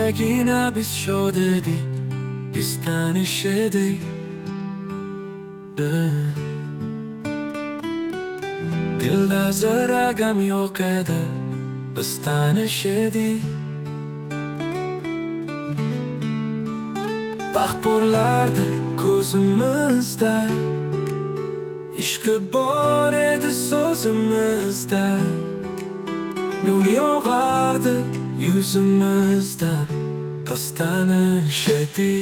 Kechagina biz shod edik, biz tanish edik. Dilda zara gam yo'q edi, biz tanish edik. Baxt porlardi ko'zimizda, ishqi bor edi so'zimizda. Nur yog'ardi yuzimizda, biz tanish edik.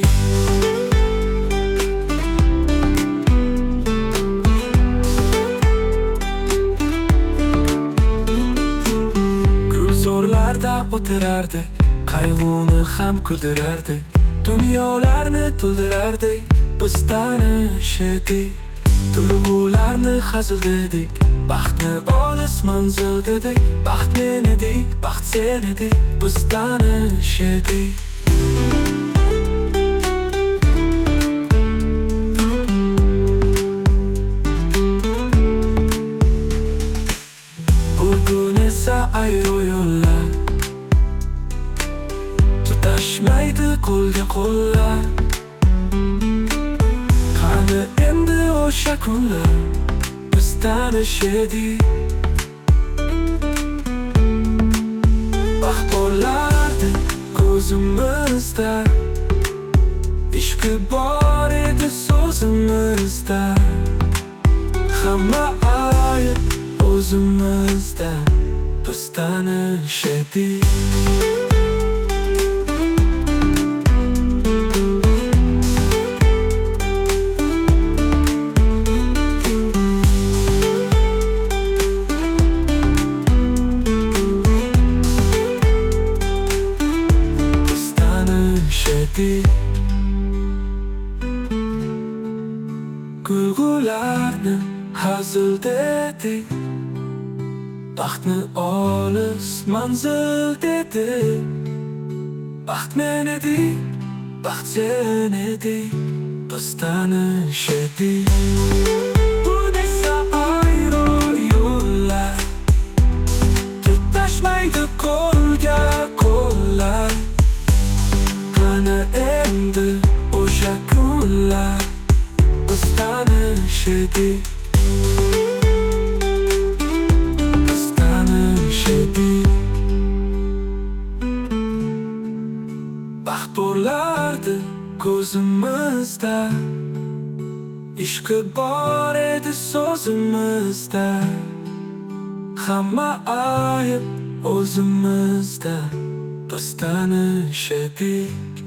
Gulzorlarda o'tirardik, qayg'uni ham kuldirardik. Dunyolarni to'ldirardik, biz tanish edik. Tuyg'ularni hazil dedik, baxtni olis manzil dedik. Baxt men edik, baxt sen edik, biz tanish edik. Bugun esa ayro yo'llar, tutashmaydi qo'lga qo'llar. Qani endi o'sha kunlar, biz tanish edik. Baxt porlardi ko'zimizda, ishqi bor edi so'zimizda. Hamma ayb o'zimizda, biz tanish edik. Kulgularni hazil dedik, baxtni olis manzil dedik. Baxt men edik, baxt sen edik, biz tanish edik. Bu esa ayro yo'llar, tutashmaydi qo'lga qo'llar. Qani endi o'sha kunlar, biz tanish edik. Biz tanish edik. Baxt porlardi ko'zimizda, ishqi bor edi so'zimizda. Hamma ayb o'zimizda, biz tanish edik.